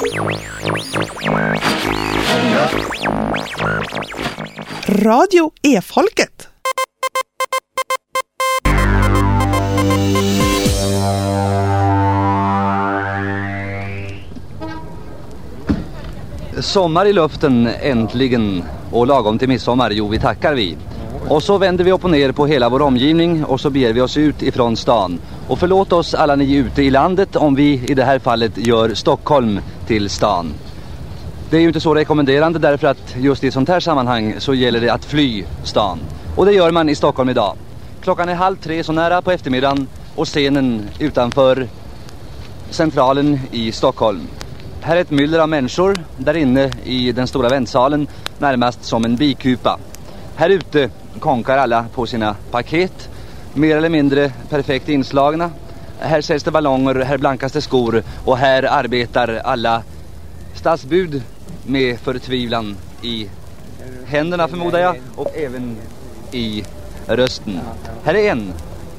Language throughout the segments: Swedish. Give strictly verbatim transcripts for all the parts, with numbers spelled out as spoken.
Radio E-folket. Sommar i luften äntligen, och lagom till midsommar, jo vi tackar vi. Och så vänder vi upp och ner på hela vår omgivning och så beger vi oss ut ifrån stan. Och förlåt oss alla ni ute i landet om vi i det här fallet gör Stockholm till stan. Det är ju inte så rekommenderande därför att just i ett sånt här sammanhang så gäller det att fly stan. Och det gör man i Stockholm idag. Klockan är halv tre så nära på eftermiddagen och scenen utanför centralen i Stockholm. Här är ett myller av människor där inne i den stora väntsalen, närmast som en bikupa. Här ute konkar alla på sina paket, mer eller mindre perfekt inslagna. Här säljs det ballonger, här blankas det skor och här arbetar alla stadsbud med förtvivlan i händerna förmodar jag och även i rösten. Här är en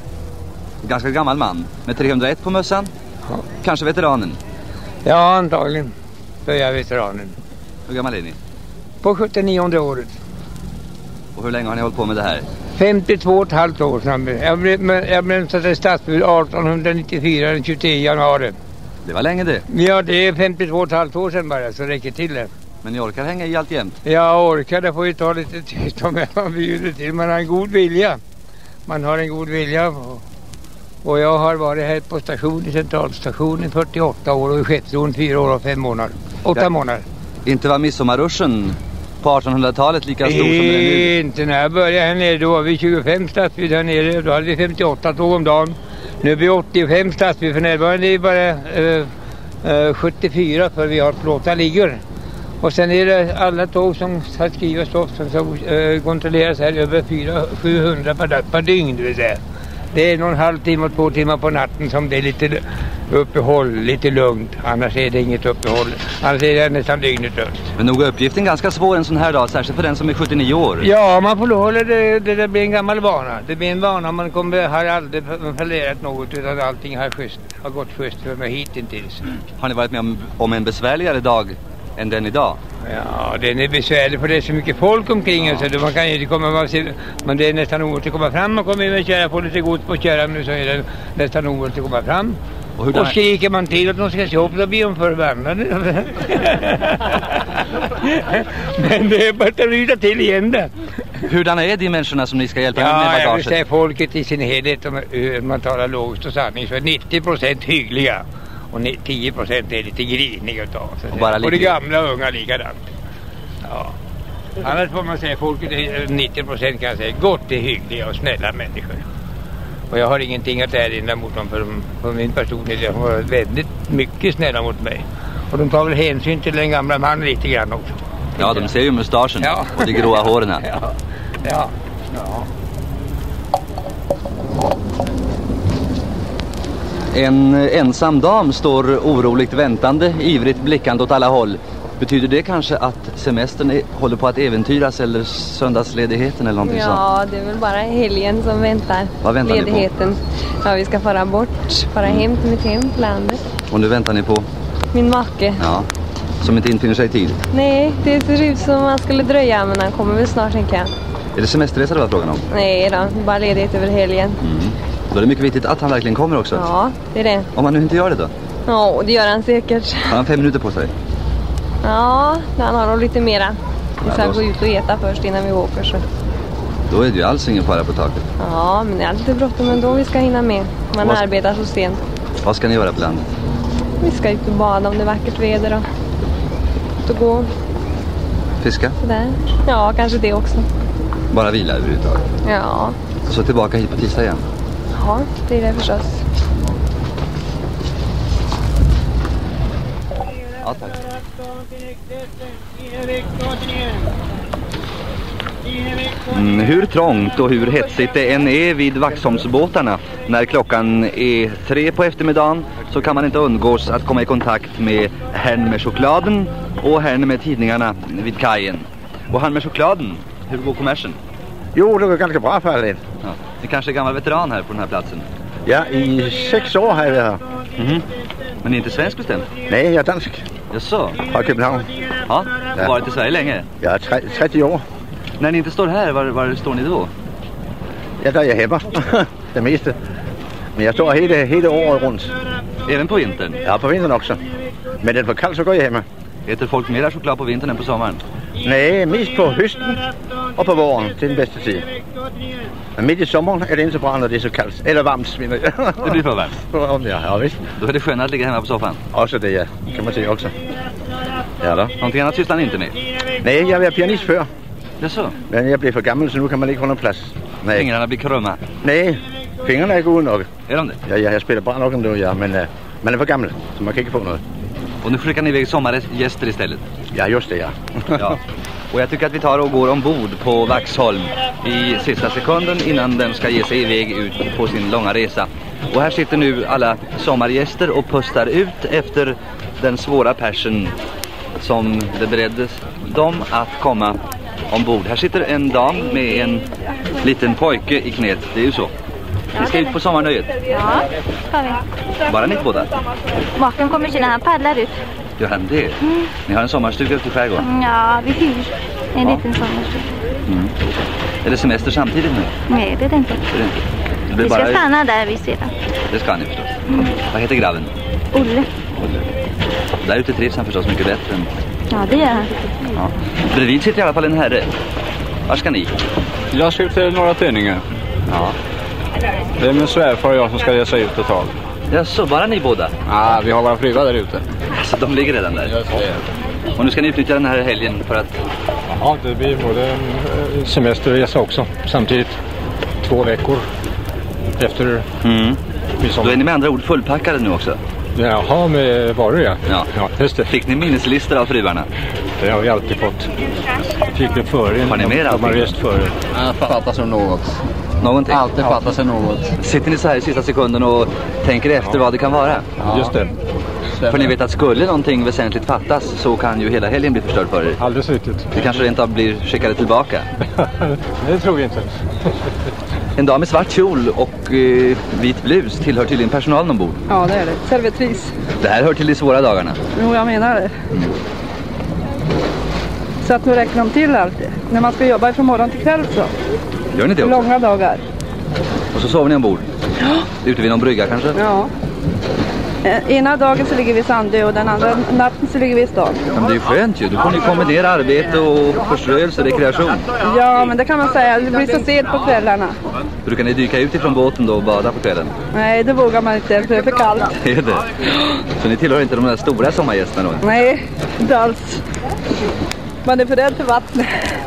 ganska gammal man med trehundraett på mössan, kanske veteranen. Ja, antagligen. Så är jag veteranen. Hur gammal är ni? På sjuttionionde året. Och hur länge har ni hållit på med det här? femtiotvå och ett halvt år sedan. Jag blev, jag blev till stadsbud artonhundranittiofyra den tjugotredje januari. Det var länge det. Ja, det är femtiotvå och ett halvt år sedan bara, så räcker till det. Men ni orkar hänga i allt jämt? Jag orkar, det får ju ta lite tid om jag bjuder till. Man har en god vilja. Man har en god vilja. Och, och jag har varit här på station i centralstationen i fyrtioåtta år och i skeppsbron fyra år och fem månader. Åtta ja, månader. Inte var midsommarruschen på artonhundratalet lika stor som den är nu? Inte, när jag började här nere då var vi tjugofem stadsbud här nere. Då hade vi femtioåtta tåg om dagen. Nu är vi åttiofem stadsbud, för närvarande är det bara eh, eh, sjuttiofyra för vi har plåta ligger. Och sen är det alla tåg som har skrivit stopp som så, eh, kontrolleras här över fyra sjuhundra per, per dygn, det vill säga. Det är någon halvtimme och två timmar på natten som det är lite uppehåll, lite lugnt. Annars är det inget uppehåll. Annars är det nästan dygnet runt. Men nog är uppgiften ganska svår en sån här dag, särskilt för den som är sjuttionio år. Ja, man får hålla det, det, det blir en gammal vana. Det blir en vana, man kommer, har aldrig förlerat något utan allting har, schysst, har gått schysst för mig hittills. Mm. Har ni varit med om, om en besvärligare dag än den idag? Ja, den är besvärlig för det är så mycket folk omkring ja. Så man kan inte komma, men det är nästan omöjligt att komma fram. Man kommer med köra på lite gods på köra nu så är det nästan omöjligt att komma fram. Och, och skriker man till att de ska se upp så blir de förbannade. Men det är bara att ryta till igen det. Hurdana är de människorna som ni ska hjälpa ja, med bagaget? Ja, jag vill säga folket i sin helhet, om man talar logiskt och sanning, så är nittio procent hyggliga. Och tio procent är lite griniga utav. Och, bara och det gamla och unga likadant. Ja. Annars får man säga folket är nittio procent kan jag säga gott är hyggliga och snälla människor. Och jag har ingenting att erinra mot dem för, för min personlighet. De har varit väldigt mycket snälla mot mig. Och de tar väl hänsyn till den gamla mannen lite grann också. Ja, de ser ju mustaschen ja. Och de gråa håren. Ja. Ja. Ja. En ensam dam står oroligt väntande, ivrigt blickande åt alla håll. Betyder det kanske att semestern är, håller på att äventyras eller söndagsledigheten eller någonting ja, sånt? Ja, det är väl bara helgen som väntar. Vad väntar ledigheten. Ni på? Ja, vi ska fara bort, fara hem till mitt hem, landet. Och nu väntar ni på? Min make. Ja, som inte infinner sig i tid. Nej, det ser ut som man skulle dröja, men han kommer väl snart, tänker jag. Är det semesterresa det var frågan om? Nej då, bara ledighet över helgen. Mm. Då är det mycket viktigt att han verkligen kommer också. Ja, det är det. Om han nu inte gör det då? Ja, det gör han säkert. Har han fem minuter på sig? Ja, han har nog lite mera. Vi ska ja, gå ut och äta först innan vi åker. Så. Då är det ju alls ingen fara på taket. Ja, men det är lite bråttom ändå vi ska hinna med. Man ska... arbetar så sent. Vad ska ni göra på landet? Vi ska ut och bada om det är vackert väder och ut och gå. Fiska? Sådär. Ja, kanske det också. Bara vila överhuvudtaget? Ja. Och så tillbaka hit på tisdag igen? Ja, det är det förstås. Ja, tack. Mm, hur trångt och hur hetsigt det än är vid Vaxholmsbåtarna när klockan är tre på eftermiddagen så kan man inte undgås att komma i kontakt med herrn med chokladen och herrn med tidningarna vid kajen. Och herrn med chokladen, hur går kommersen? Jo, det går ganska bra för det. Ja. Ni kanske är gammal veteran här på den här platsen? Ja, i sex år har jag varit här. Mm-hmm. Men ni är inte svensk bestämt? Nej, jag är dansk. Jaså? Fra København. Ja, har varit i Sverige länge. Ja, trettio år. När ni inte står här, var, var står ni då? Ja, där är jag hemma. Det meste. Men jag står hela, hela året runt. Även på vintern? Ja, på vintern också. Men den är för kall så går jag hemma. Äter folk mer choklad på vintern än på sommaren? Nej, mest på hösten och på våren. Det är den bästa tid. Men mitt i sommaren är det inte så bra när det är så kallt. Eller varmt, menar jag. Det blir för varmt? Ja, ja visst. Då är det skönare att ligga hemma på soffan? Också det, ja. Kan man säga också. Ja då. Någonting annat sysslar ni inte med? Nej, jag var pianist förr. Jaså? Men jag blev för gammal så nu kan man inte hålla plats. Nej. Fingrarna blir krumma? Nej, fingrarna är goda nog. Är de det? Ja, jag spelar bra nog ändå, ja. Men uh, man är för gammal så man kan inte få något. Och nu skickar ni iväg sommargäster istället? Ja, just det, ja. Ja. Och jag tycker att vi tar och går ombord på Vaxholm i sista sekunden innan den ska ge sig iväg ut på sin långa resa. Och här sitter nu alla sommargäster och pustar ut efter den svåra persen som det bereddes dem att komma ombord. Här sitter en dam med en liten pojke i knät, det är ju så. Vi ska ut på sommarnöjet. Ja, ska vi. Bara ni båda? Maken kommer känna, han paddlar ut. Gör han det? Mm. Ni har en sommarstuga ute i skärgården? Ja, vi hyr en Ja. liten sommarstuga. Mm. Är det semester samtidigt nu? Nej, det är det inte. Det är det inte. Det blir Vi ska bara... stanna där vid sedan. Det ska ni förstås. Mm. Vad heter graven? Olle. Där ute trivs han förstås mycket bättre än... Ja, det gör han. Ja. Bredvid sitter i alla fall en herre. Var ska ni? Jag ska ut till Norra Tinninge. Ja. Det är min svärfar och jag som ska ge sig ut ett tag. Ja, så bara ni båda? Ja, vi har våra fruar där ute. Så de ligger redan där? Just det. Och nu ska ni utnyttja den här helgen för att... Ja, det blir både en semesterresa också. Samtidigt två veckor efter Mm. midsommar. Då är ni med andra ord fullpackade nu också? Jaha, med varor ja. Ja. Ja, just det. Fick ni minneslistor av fruarna? Det har vi alltid fått. Fick det före. Har ni mer allting? allting? Rest före. Ja, fattas som något. Någonting? Alltid fattas det något. Sitter ni så här i sista sekunden och tänker efter vad det kan vara? Ja. Just det. För ni vet att skulle någonting väsentligt fattas så kan ju hela helgen bli förstörd för er. Alldeles riktigt. Det kanske rent av blir skickade tillbaka. Det tror vi inte. En dam i svart kjol och eh, vit blus tillhör tydligen personalen ombord. Ja, det är det. Servitris. Det här hör till de svåra dagarna. Jo, jag menar det. Mm. Så att nu räcker de till alltid. När man ska jobba från morgon till kväll så. Gör ni det också? Långa dagar. Och så sover ni ombord? Ja. Ute vid någon brygga kanske? Ja. Eh, ena dagen så ligger vi i Sandö och den andra natten så ligger vi i stan. Ja, men det är ju skönt ju. Då får ni kombinera arbete och förströelse, rekreation. Ja, men det kan man säga. Det blir så sent på kvällarna. Brukar ni dyka ut ifrån båten då och bada på kvällen? Nej, det vågar man inte för det är för kallt. Är det? Så ni tillhör inte de där stora sommargästerna då? Nej, inte alls. Man är för rädd för vattnet.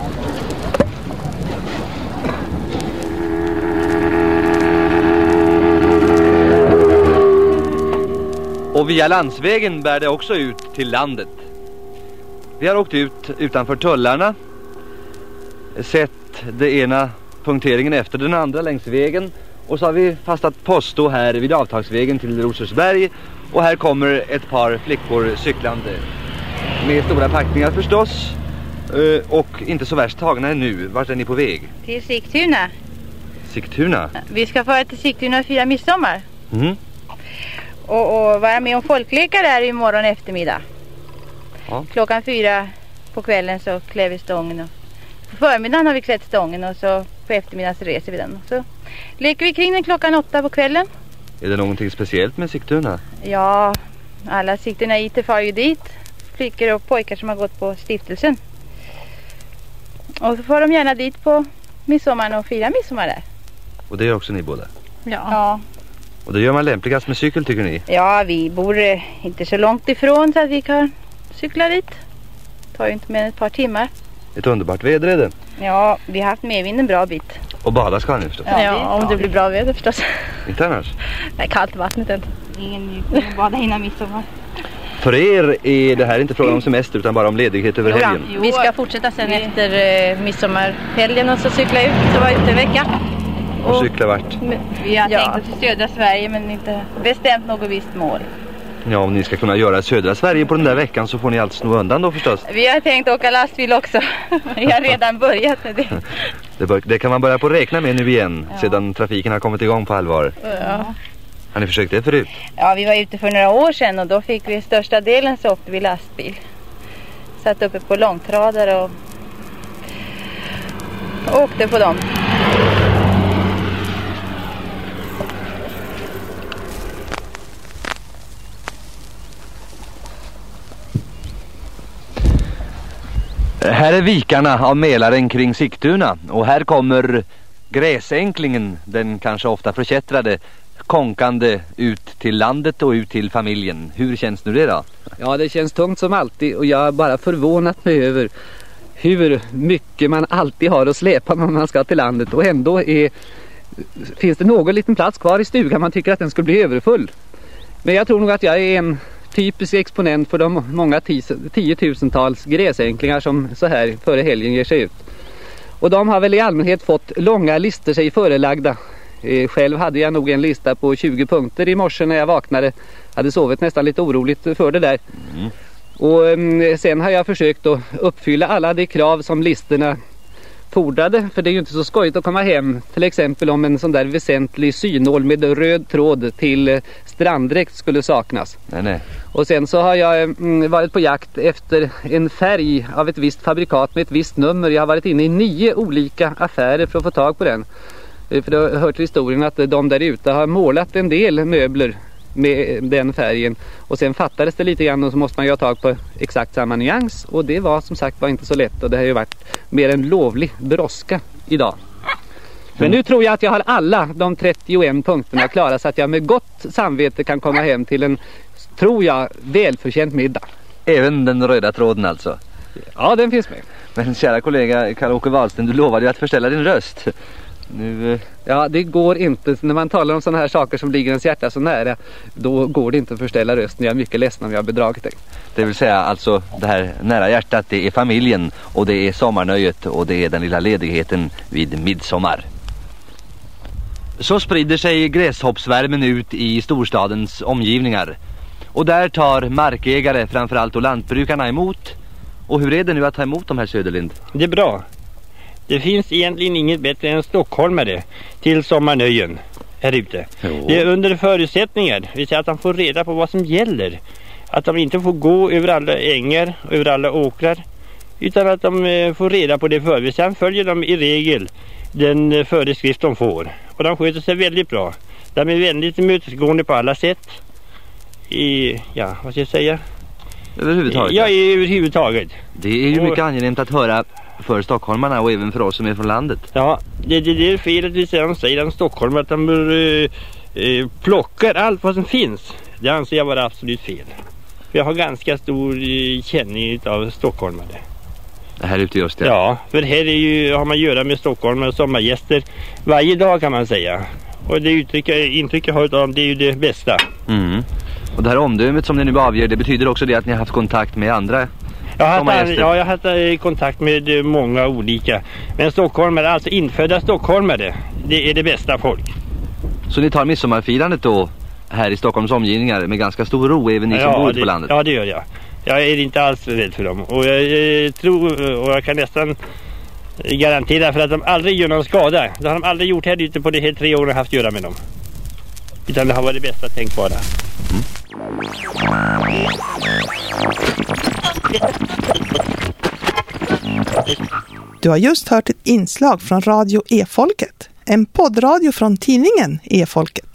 Och via landsvägen bär det också ut till landet. Vi har åkt ut utanför tullarna, sett det ena punkteringen efter den andra längs vägen, och så har vi fastat posto här vid avtagsvägen till Rosersberg, och här kommer ett par flickor cyklande med stora packningar förstås, och inte så värst tagna ännu. Vart är ni på väg? Till Sigtuna. Sigtuna? Vi ska föra till Sigtuna och fira midsommar. Mm. Och, och vara med om folklekar där imorgon eftermiddag. Ja. Klockan fyra på kvällen så klär vi stången. Och på förmiddagen har vi klätt stången och så på eftermiddagen så reser vi den. Och så leker vi kring den klockan åtta på kvällen. Är det någonting speciellt med Sigtuna? Ja, alla Sigtunaiter far ju dit. Flickor och pojkar som har gått på stiftelsen. Och så får de gärna dit på midsommaren och fira midsommar där. Och det är också ni båda? Ja. Ja. Och det gör man lämpligast med cykel, tycker ni? Ja, vi bor eh, inte så långt ifrån så att vi kan cykla dit. Det tar ju inte mer än ett par timmar. Ett underbart väder är det. Ja, vi har haft medvind en bra bit. Och bada ska ni förstås. Ja, ja, om det blir bra väder förstås. Inte annars? Det är kallt vattnet än. Ingen njutning att bada innan midsommar. För er är det här inte frågan om semester utan bara om ledighet över helgen. Jo, vi ska fortsätta sen vi... efter eh, midsommarhelgen och så cykla ut så var ute en vecka. Och cykla vart? Vi har ja. tänkt oss till södra Sverige men inte bestämt något visst mål. Ja, om ni ska kunna göra södra Sverige på den där veckan så får ni allt sno undan då förstås. Vi har tänkt åka lastbil också. Vi har redan börjat med det. Det, bör, det kan man börja på räkna med nu igen, ja. Sedan trafiken har kommit igång på allvar. Ja. Har ni försökt det förut? Ja, vi var ute för några år sedan och då fick vi största delen så åkte vi lastbil. Satt uppe på långtradare och åkte på dem. Här är vikarna av Mälaren kring Sigtuna och här kommer gräsänklingen, den kanske ofta förkättrade, konkande ut till landet och ut till familjen. Hur känns nu det då? Ja, det känns tungt som alltid och jag har bara förvånat mig över hur mycket man alltid har att släpa när man ska till landet och ändå är, finns det någon liten plats kvar i stugan man tycker att den skulle bli överfull. Men jag tror nog att jag är en typisk exponent för de många tiotusentals gräsänklingar som så här före helgen ger sig ut. Och de har väl i allmänhet fått långa listor sig förelagda. Eh, själv hade jag nog en lista på tjugo punkter i morse när jag vaknade. Hade sovit nästan lite oroligt för det där. Mm. Och eh, sen har jag försökt att uppfylla alla de krav som listorna fordrade. För det är ju inte så skojigt att komma hem till exempel om en sån där väsentlig synål med röd tråd till stranddräkt skulle saknas. Nej, nej. Och sen så har jag mm, varit på jakt efter en färg av ett visst fabrikat med ett visst nummer. Jag har varit inne i nio olika affärer för att få tag på den. För det har hört historien att de där ute har målat en del möbler med den färgen. Och sen fattades det lite grann och så måste man ju ha tag på exakt samma nyans. Och det var som sagt var inte så lätt och det har ju varit mer en lovlig brådska idag. Men nu tror jag att jag har alla de trettioen punkterna klara så att jag med gott samvete kan komma hem till en, tror jag, välförtjänt middag. Även den röda tråden alltså? Ja, den finns med. Men kära kollega Karl-Åke Wahlsten, du lovade ju att förställa din röst. Nu... Ja, det går inte. När man talar om sådana här saker som ligger ens hjärta så nära, då går det inte att förställa rösten. Jag är mycket ledsen om jag har bedragit dig. Det vill säga alltså det här nära hjärtat, det är familjen och det är sommarnöjet och det är den lilla ledigheten vid midsommar. Så sprider sig gräshoppsvärmen ut i storstadens omgivningar. Och där tar markägare, framförallt och lantbrukarna, emot. Och hur är det nu att ta emot de här, Söderlind? Det är bra. Det finns egentligen inget bättre än stockholmare till sommarnöjen här ute. Jo. Det är under förutsättningar, det vill säga att de får reda på vad som gäller. Att de inte får gå över alla ängar och över alla åkrar, utan att de får reda på det för. Sen följer de i regel den föreskrift de får. Och de sköter sig väldigt bra. De är väldigt mötesgående på alla sätt. I, ja, vad ska jag säga? Överhuvudtaget? Ja, överhuvudtaget. Det är ju och, mycket angenämt att höra för stockholmarna och även för oss som är från landet. Ja, det, det, det är fel att vi säger om Stockholm att de uh, uh, plockar allt vad som finns. Det anser jag vara absolut fel. För jag har ganska stor uh, känning av stockholmare. Det här ute just det. Ja, för här är ju, har man göra med stockholmare och sommargäster varje dag kan man säga. Och det uttryck, intryck jag har av dem, det är ju det bästa. Mm. Och det här omdömet som ni nu avger, det betyder också det att ni har haft kontakt med andra? Jag har haft, ja, jag har haft eh, kontakt med många olika. Men stockholmare, alltså infödda stockholmare, det är det bästa folk. Så ni tar midsommarfirandet då här i Stockholms omgivningar med ganska stor ro, även ni som ja, bor det, på landet? Ja, det gör jag. Jag är inte alls rädd för dem. Och jag, jag tror, och jag kan nästan garantera för att de aldrig gör någon skada. Det har de aldrig gjort här ute på de här tre åren haft att göra med dem. Utan det har varit det bästa tänkbara. Mm. Du har just hört ett inslag från Radio E-folket. En poddradio från tidningen E-folket.